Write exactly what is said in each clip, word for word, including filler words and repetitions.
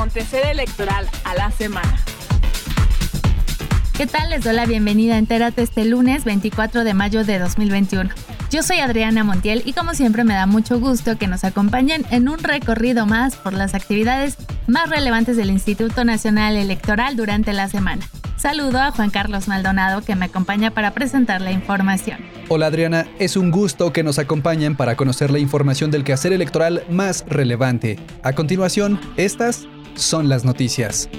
acontecer electoral a la semana. ¿Qué tal? Les doy la bienvenida a Entérate este lunes veinticuatro de mayo de dos mil veintiuno. Yo soy Adriana Montiel y como siempre me da mucho gusto que nos acompañen en un recorrido más por las actividades más relevantes del Instituto Nacional Electoral durante la semana. Saludo a Juan Carlos Maldonado que me acompaña para presentar la información. Hola Adriana, es un gusto que nos acompañen para conocer la información del quehacer electoral más relevante. A continuación, estas son las noticias.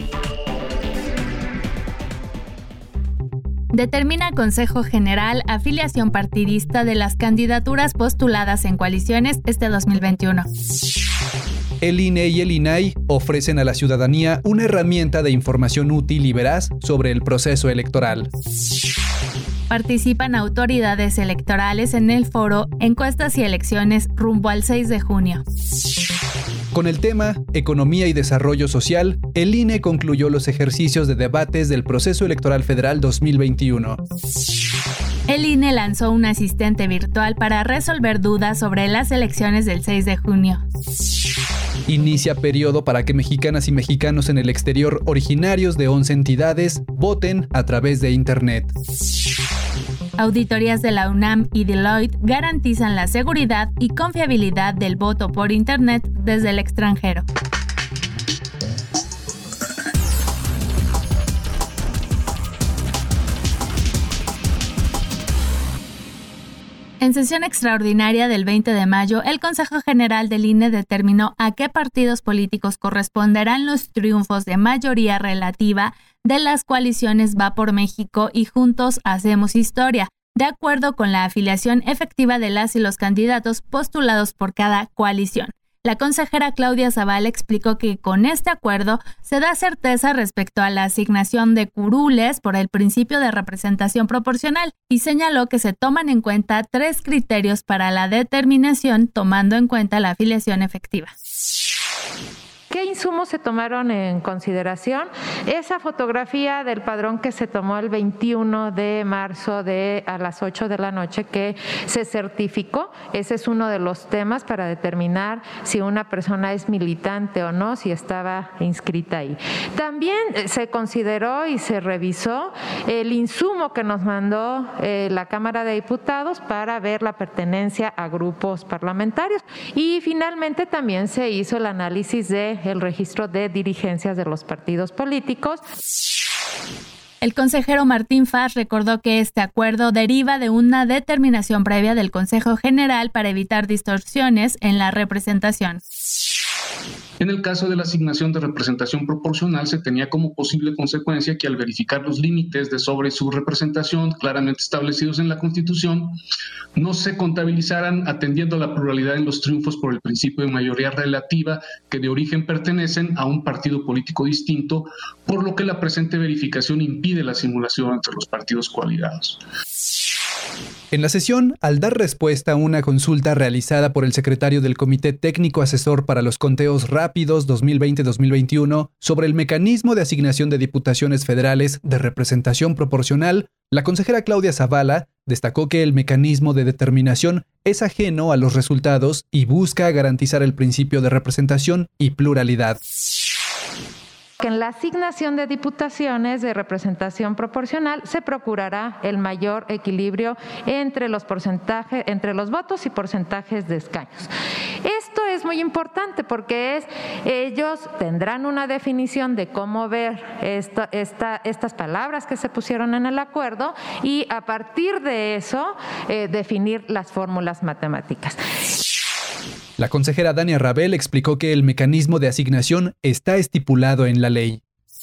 Determina Consejo General afiliación partidista de las candidaturas postuladas en coaliciones este dos mil veintiuno. El I N E y el I N A I ofrecen a la ciudadanía una herramienta de información útil y veraz sobre el proceso electoral. Participan autoridades electorales en el foro Encuestas y Elecciones rumbo al seis de junio. Con el tema Economía y Desarrollo Social, el I N E concluyó los ejercicios de debates del Proceso Electoral Federal dos mil veintiuno. El I N E lanzó un asistente virtual para resolver dudas sobre las elecciones del seis de junio. Inicia periodo para que mexicanas y mexicanos en el exterior originarios de once entidades voten a través de Internet. Auditorías de la UNAM y Deloitte garantizan la seguridad y confiabilidad del voto por Internet desde el extranjero. En sesión extraordinaria del veinte de mayo, el Consejo General del I N E determinó a qué partidos políticos corresponderán los triunfos de mayoría relativa de las coaliciones Va por México y Juntos Hacemos Historia, de acuerdo con la afiliación efectiva de las y los candidatos postulados por cada coalición. La consejera Claudia Zavala explicó que con este acuerdo se da certeza respecto a la asignación de curules por el principio de representación proporcional y señaló que se toman en cuenta tres criterios para la determinación tomando en cuenta la afiliación efectiva. ¿Qué insumos se tomaron en consideración? Esa fotografía del padrón que se tomó el veintiuno de marzo de a las ocho de la noche que se certificó, ese es uno de los temas para determinar si una persona es militante o no, si estaba inscrita ahí. También se consideró y se revisó el insumo que nos mandó eh, la Cámara de Diputados para ver la pertenencia a grupos parlamentarios y finalmente también se hizo el análisis de el registro de dirigencias de los partidos políticos. El consejero Martín Faz recordó que este acuerdo deriva de una determinación previa del Consejo General para evitar distorsiones en la representación. En el caso de la asignación de representación proporcional, se tenía como posible consecuencia que al verificar los límites de sobre su representación claramente establecidos en la Constitución, no se contabilizaran atendiendo a la pluralidad en los triunfos por el principio de mayoría relativa que de origen pertenecen a un partido político distinto, por lo que la presente verificación impide la simulación entre los partidos coaligados. En la sesión, al dar respuesta a una consulta realizada por el secretario del Comité Técnico Asesor para los Conteos Rápidos dos mil veinte dos mil veintiuno sobre el mecanismo de asignación de diputaciones federales de representación proporcional, la consejera Claudia Zavala destacó que el mecanismo de determinación es ajeno a los resultados y busca garantizar el principio de representación y pluralidad. Que en la asignación de diputaciones de representación proporcional se procurará el mayor equilibrio entre los porcentajes, entre los votos y porcentajes de escaños. Esto es muy importante porque es, ellos tendrán una definición de cómo ver esto, esta, estas palabras que se pusieron en el acuerdo y a partir de eso eh, definir las fórmulas matemáticas. La consejera Dania Rabel explicó que el mecanismo de asignación está estipulado en la ley.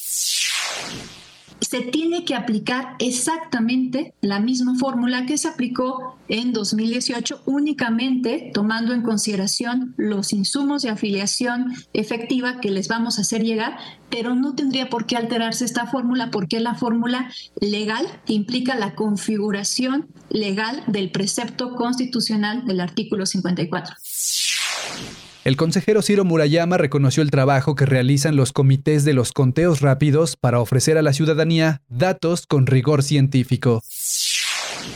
Se tiene que aplicar exactamente la misma fórmula que se aplicó en dos mil dieciocho, únicamente tomando en consideración los insumos de afiliación efectiva que les vamos a hacer llegar, pero no tendría por qué alterarse esta fórmula porque es la fórmula legal que implica la configuración legal del precepto constitucional del artículo cincuenta y cuatro. El consejero Ciro Murayama reconoció el trabajo que realizan los comités de los conteos rápidos para ofrecer a la ciudadanía datos con rigor científico.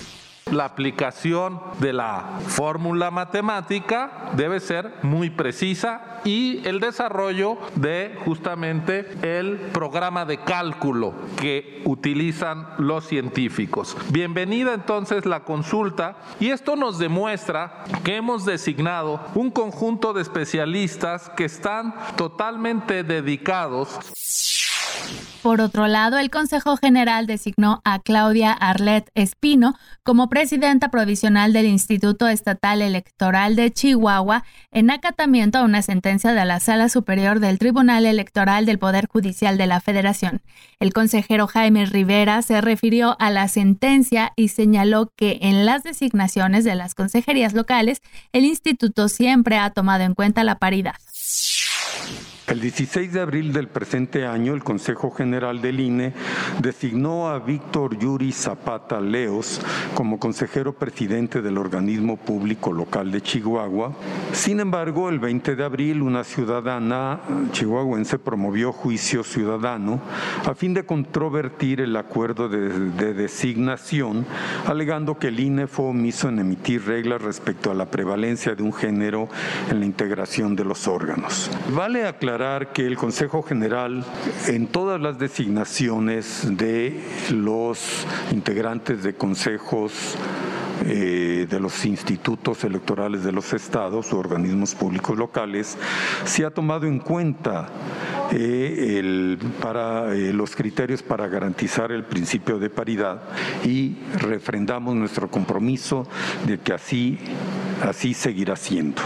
la aplicación de la fórmula matemática debe ser muy precisa y el desarrollo de justamente el programa de cálculo que utilizan los científicos. Bienvenida entonces la consulta, y esto nos demuestra que hemos designado un conjunto de especialistas que están totalmente dedicados. Por otro lado, el Consejo General designó a Claudia Arlet Espino como presidenta provisional del Instituto Estatal Electoral de Chihuahua en acatamiento a una sentencia de la Sala Superior del Tribunal Electoral del Poder Judicial de la Federación. El consejero Jaime Rivera se refirió a la sentencia y señaló que en las designaciones de las consejerías locales, el instituto siempre ha tomado en cuenta la paridad. El dieciséis de abril del presente año, el Consejo General del I N E designó a Víctor Yuri Zapata Leos como consejero presidente del organismo público local de Chihuahua. Sin embargo, el veinte de abril, una ciudadana chihuahuense promovió juicio ciudadano a fin de controvertir el acuerdo de, de designación, alegando que el I N E fue omiso en emitir reglas respecto a la prevalencia de un género en la integración de los órganos. Vale aclarar que el Consejo General, en todas las designaciones de los integrantes de consejos eh, de los institutos electorales de los estados o organismos públicos locales, se ha tomado en cuenta eh, el, para, eh, los criterios para garantizar el principio de paridad, y refrendamos nuestro compromiso de que así, así seguirá siendo.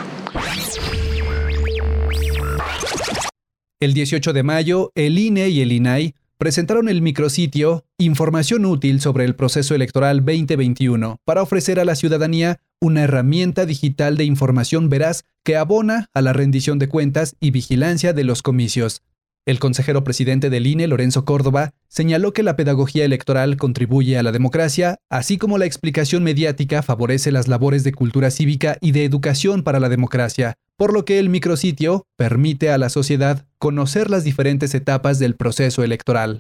El dieciocho de mayo, el I N E y el I N A I presentaron el micrositio Información útil sobre el proceso electoral veinte veintiuno para ofrecer a la ciudadanía una herramienta digital de información veraz que abona a la rendición de cuentas y vigilancia de los comicios. El consejero presidente del I N E, Lorenzo Córdoba, señaló que la pedagogía electoral contribuye a la democracia, así como la explicación mediática favorece las labores de cultura cívica y de educación para la democracia, por lo que el micrositio permite a la sociedad conocer las diferentes etapas del proceso electoral.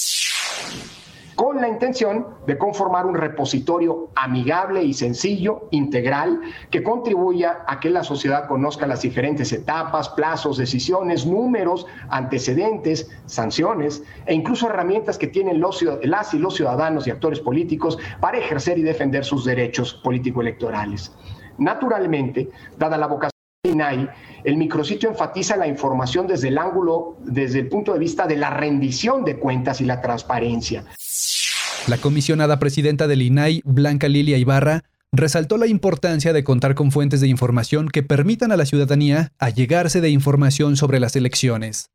Con la intención de conformar un repositorio amigable y sencillo, integral, que contribuya a que la sociedad conozca las diferentes etapas, plazos, decisiones, números, antecedentes, sanciones e incluso herramientas que tienen los, las y los ciudadanos y actores políticos para ejercer y defender sus derechos político-electorales. Naturalmente, dada la vocación del I N A I, el micrositio enfatiza la información desde el ángulo, desde el punto de vista de la rendición de cuentas y la transparencia. La comisionada presidenta del I N A I, Blanca Lilia Ibarra, resaltó la importancia de contar con fuentes de información que permitan a la ciudadanía allegarse de información sobre las elecciones.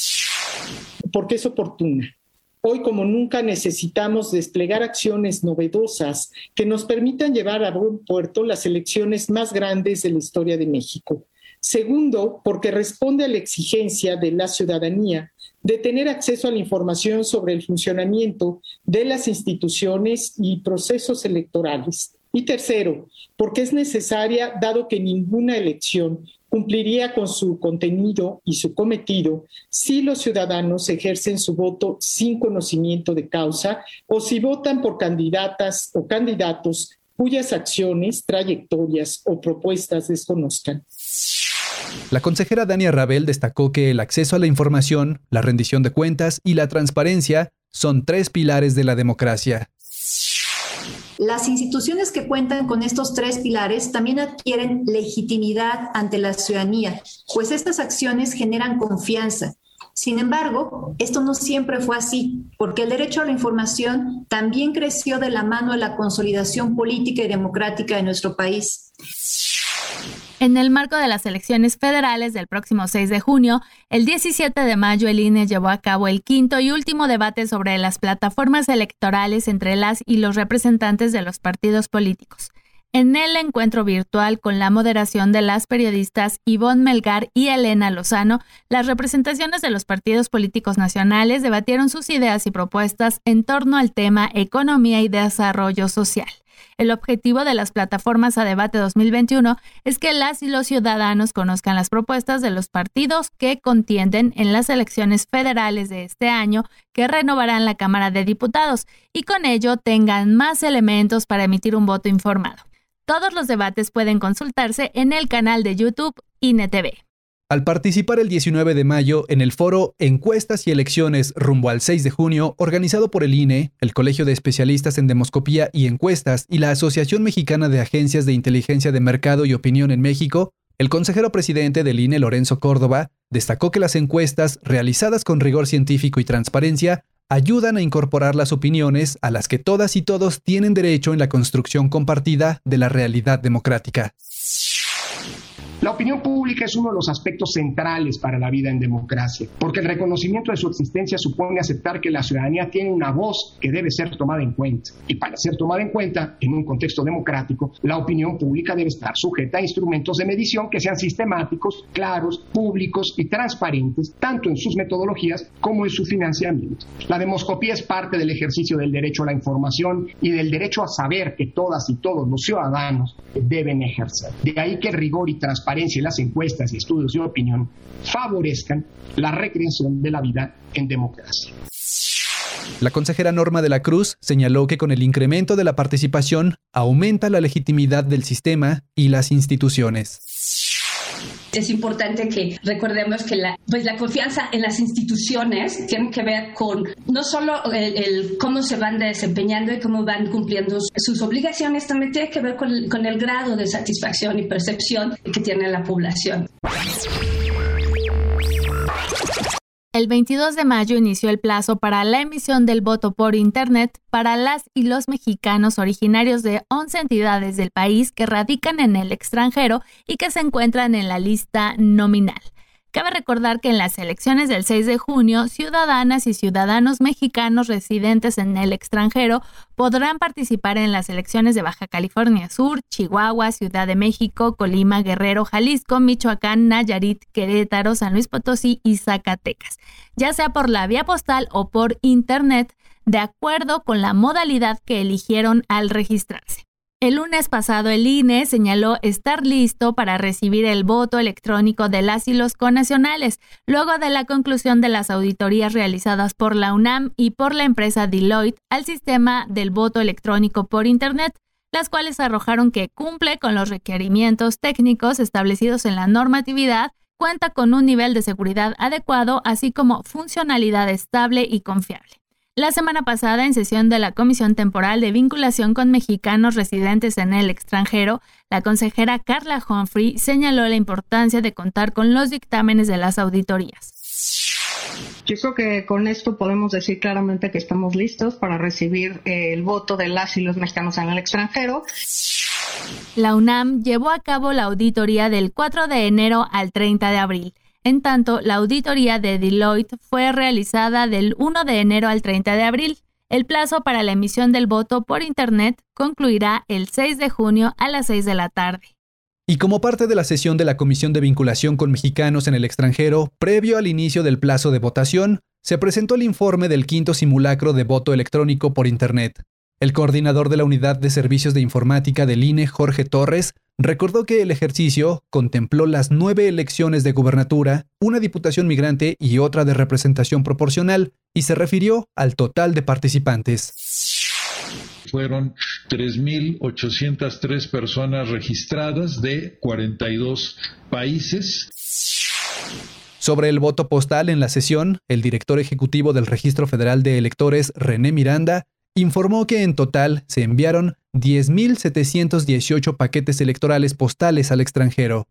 Porque es oportuna. Hoy, como nunca, necesitamos desplegar acciones novedosas que nos permitan llevar a buen puerto las elecciones más grandes de la historia de México. Segundo, porque responde a la exigencia de la ciudadanía de tener acceso a la información sobre el funcionamiento de las instituciones y procesos electorales. Y tercero, porque es necesaria, dado que ninguna elección cumpliría con su contenido y su cometido si los ciudadanos ejercen su voto sin conocimiento de causa o si votan por candidatas o candidatos cuyas acciones, trayectorias o propuestas desconozcan. La consejera Dania Rabel destacó que el acceso a la información, la rendición de cuentas y la transparencia son tres pilares de la democracia. Las instituciones que cuentan con estos tres pilares también adquieren legitimidad ante la ciudadanía, pues estas acciones generan confianza. Sin embargo, esto no siempre fue así, porque el derecho a la información también creció de la mano de la consolidación política y democrática de nuestro país. En el marco de las elecciones federales del próximo seis de junio, el diecisiete de mayo el I N E llevó a cabo el quinto y último debate sobre las plataformas electorales entre las y los representantes de los partidos políticos. En el encuentro virtual, con la moderación de las periodistas Ivonne Melgar y Elena Lozano, las representaciones de los partidos políticos nacionales debatieron sus ideas y propuestas en torno al tema economía y desarrollo social. El objetivo de las plataformas a debate dos mil veintiuno es que las y los ciudadanos conozcan las propuestas de los partidos que contienden en las elecciones federales de este año que renovarán la Cámara de Diputados y con ello tengan más elementos para emitir un voto informado. Todos los debates pueden consultarse en el canal de YouTube I N E T V. Al participar el diecinueve de mayo en el foro Encuestas y Elecciones rumbo al seis de junio, organizado por el I N E, el Colegio de Especialistas en Demoscopía y Encuestas y la Asociación Mexicana de Agencias de Inteligencia de Mercado y Opinión en México, el consejero presidente del I N E, Lorenzo Córdoba, destacó que las encuestas, realizadas con rigor científico y transparencia, ayudan a incorporar las opiniones a las que todas y todos tienen derecho en la construcción compartida de la realidad democrática. La opinión pública es uno de los aspectos centrales para la vida en democracia, porque el reconocimiento de su existencia supone aceptar que la ciudadanía tiene una voz que debe ser tomada en cuenta. Y para ser tomada en cuenta, en un contexto democrático, la opinión pública debe estar sujeta a instrumentos de medición que sean sistemáticos, claros, públicos y transparentes, tanto en sus metodologías como en su financiamiento. La demoscopía es parte del ejercicio del derecho a la información y del derecho a saber que todas y todos los ciudadanos deben ejercer. De ahí que el rigor y transparencia y las encuestas y estudios de opinión favorezcan la recreación de la vida en democracia. La consejera Norma de la Cruz señaló que con el incremento de la participación aumenta la legitimidad del sistema y las instituciones. Es importante que recordemos que la, pues la confianza en las instituciones tiene que ver con no solo el, el cómo se van desempeñando y cómo van cumpliendo sus obligaciones, también tiene que ver con el, con el grado de satisfacción y percepción que tiene la población. El veintidós de mayo inició el plazo para la emisión del voto por Internet para las y los mexicanos originarios de once entidades del país que radican en el extranjero y que se encuentran en la lista nominal. Cabe recordar que en las elecciones del seis de junio, ciudadanas y ciudadanos mexicanos residentes en el extranjero podrán participar en las elecciones de Baja California Sur, Chihuahua, Ciudad de México, Colima, Guerrero, Jalisco, Michoacán, Nayarit, Querétaro, San Luis Potosí y Zacatecas, ya sea por la vía postal o por Internet, de acuerdo con la modalidad que eligieron al registrarse. El lunes pasado, el I N E señaló estar listo para recibir el voto electrónico de las y los connacionales, luego de la conclusión de las auditorías realizadas por la UNAM y por la empresa Deloitte al sistema del voto electrónico por Internet, las cuales arrojaron que cumple con los requerimientos técnicos establecidos en la normatividad, cuenta con un nivel de seguridad adecuado, así como funcionalidad estable y confiable. La semana pasada, en sesión de la Comisión Temporal de Vinculación con Mexicanos Residentes en el Extranjero, la consejera Carla Humphrey señaló la importancia de contar con los dictámenes de las auditorías. Yo creo que con esto podemos decir claramente que estamos listos para recibir eh, el voto de las y los mexicanos en el extranjero. La UNAM llevó a cabo la auditoría del cuatro de enero al treinta de abril. En tanto, la auditoría de Deloitte fue realizada del uno de enero al treinta de abril. El plazo para la emisión del voto por Internet concluirá el seis de junio a las seis de la tarde. Y como parte de la sesión de la Comisión de Vinculación con Mexicanos en el Extranjero, previo al inicio del plazo de votación, se presentó el informe del quinto simulacro de voto electrónico por Internet. El coordinador de la Unidad de Servicios de Informática del I N E, Jorge Torres, recordó que el ejercicio contempló las nueve elecciones de gubernatura, una diputación migrante y otra de representación proporcional, y se refirió al total de participantes. Fueron tres mil ochocientas tres personas registradas de cuarenta y dos países. Sobre el voto postal en la sesión, el director ejecutivo del Registro Federal de Electores, René Miranda, informó que en total se enviaron diez mil setecientos dieciocho paquetes electorales postales al extranjero.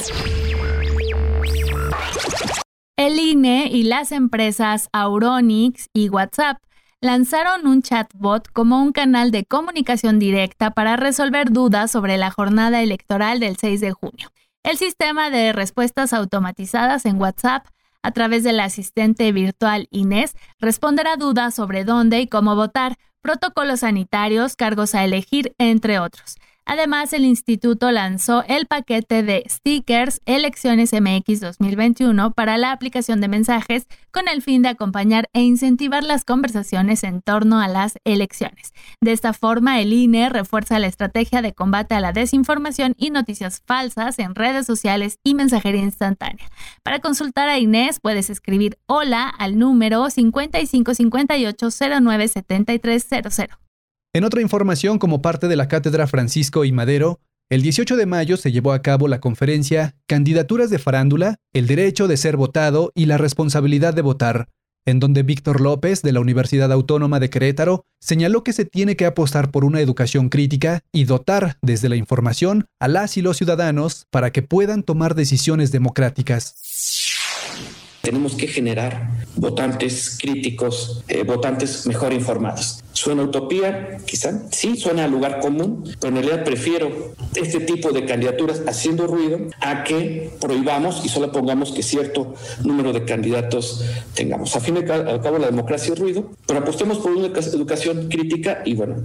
El I N E y las empresas Auronix y WhatsApp lanzaron un chatbot como un canal de comunicación directa para resolver dudas sobre la jornada electoral del seis de junio. El sistema de respuestas automatizadas en WhatsApp a través del asistente virtual Inés responderá dudas sobre dónde y cómo votar, protocolos sanitarios, cargos a elegir, entre otros. Además, el instituto lanzó el paquete de stickers Elecciones M X dos mil veintiuno para la aplicación de mensajes con el fin de acompañar e incentivar las conversaciones en torno a las elecciones. De esta forma, el I N E refuerza la estrategia de combate a la desinformación y noticias falsas en redes sociales y mensajería instantánea. Para consultar a Inés puedes escribir hola al número cincuenta y cinco cincuenta y ocho cero nueve setenta y tres cero cero. En otra información, como parte de la Cátedra Francisco I. Madero, el dieciocho de mayo se llevó a cabo la conferencia Candidaturas de Farándula, el derecho de ser votado y la responsabilidad de votar, en donde Víctor López, de la Universidad Autónoma de Querétaro, señaló que se tiene que apostar por una educación crítica y dotar desde la información a las y los ciudadanos para que puedan tomar decisiones democráticas. Tenemos que generar votantes críticos, eh, votantes mejor informados. ¿Suena utopía? Quizá. Sí, suena a lugar común, pero en realidad prefiero este tipo de candidaturas haciendo ruido a que prohibamos y solo pongamos que cierto número de candidatos tengamos. A fin de al cabo, la democracia es ruido, pero apostemos por una educación crítica y bueno.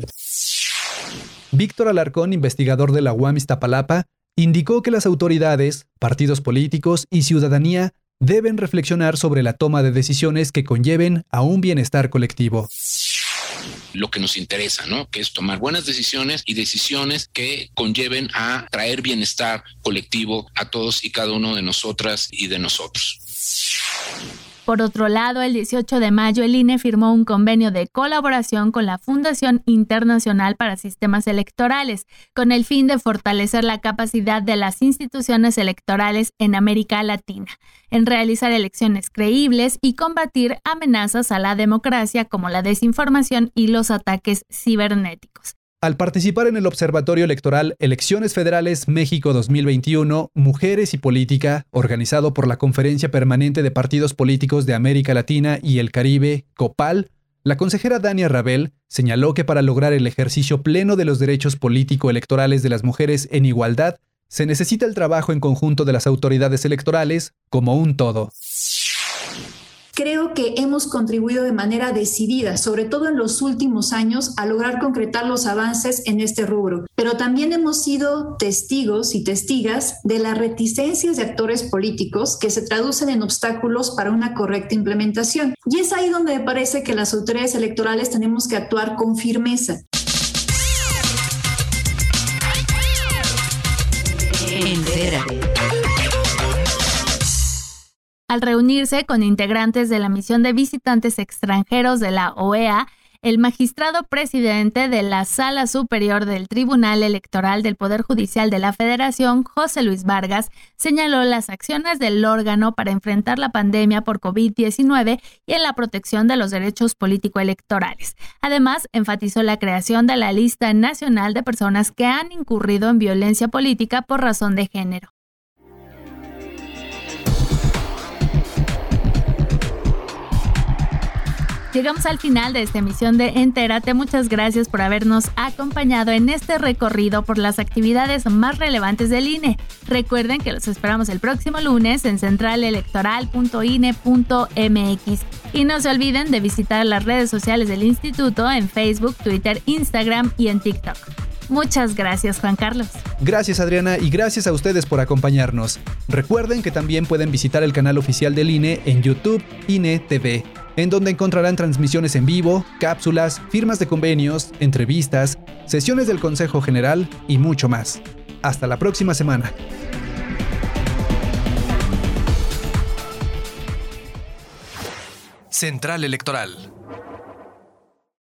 Víctor Alarcón, investigador de la U A M Iztapalapa, indicó que las autoridades, partidos políticos y ciudadanía deben reflexionar sobre la toma de decisiones que conlleven a un bienestar colectivo. Lo que nos interesa, ¿no? Que es tomar buenas decisiones y decisiones que conlleven a traer bienestar colectivo a todos y cada uno de nosotras y de nosotros. Por otro lado, el dieciocho de mayo el I N E firmó un convenio de colaboración con la Fundación Internacional para Sistemas Electorales, con el fin de fortalecer la capacidad de las instituciones electorales en América Latina, en realizar elecciones creíbles y combatir amenazas a la democracia como la desinformación y los ataques cibernéticos. Al participar en el Observatorio Electoral Elecciones Federales México dos mil veintiuno, Mujeres y Política, organizado por la Conferencia Permanente de Partidos Políticos de América Latina y el Caribe, COPAL, la consejera Dania Rabel señaló que para lograr el ejercicio pleno de los derechos político-electorales de las mujeres en igualdad, se necesita el trabajo en conjunto de las autoridades electorales como un todo. Creo que hemos contribuido de manera decidida, sobre todo en los últimos años, a lograr concretar los avances en este rubro. Pero también hemos sido testigos y testigas de las reticencias de actores políticos que se traducen en obstáculos para una correcta implementación. Y es ahí donde me parece que las autoridades electorales tenemos que actuar con firmeza. Entérate. Al reunirse con integrantes de la misión de visitantes extranjeros de la O E A, el magistrado presidente de la Sala Superior del Tribunal Electoral del Poder Judicial de la Federación, José Luis Vargas, señaló las acciones del órgano para enfrentar la pandemia por covid diecinueve y en la protección de los derechos político-electorales. Además, enfatizó la creación de la Lista Nacional de Personas que han incurrido en violencia política por razón de género. Llegamos al final de esta emisión de Entérate. Muchas gracias por habernos acompañado en este recorrido por las actividades más relevantes del I N E. Recuerden que los esperamos el próximo lunes en central electoral punto i n e punto m x. Y no se olviden de visitar las redes sociales del instituto en Facebook, Twitter, Instagram y en TikTok. Muchas gracias, Juan Carlos. Gracias, Adriana, y gracias a ustedes por acompañarnos. Recuerden que también pueden visitar el canal oficial del I N E en YouTube, I N E T V, en donde encontrarán transmisiones en vivo, cápsulas, firmas de convenios, entrevistas, sesiones del Consejo General y mucho más. Hasta la próxima semana. Central Electoral.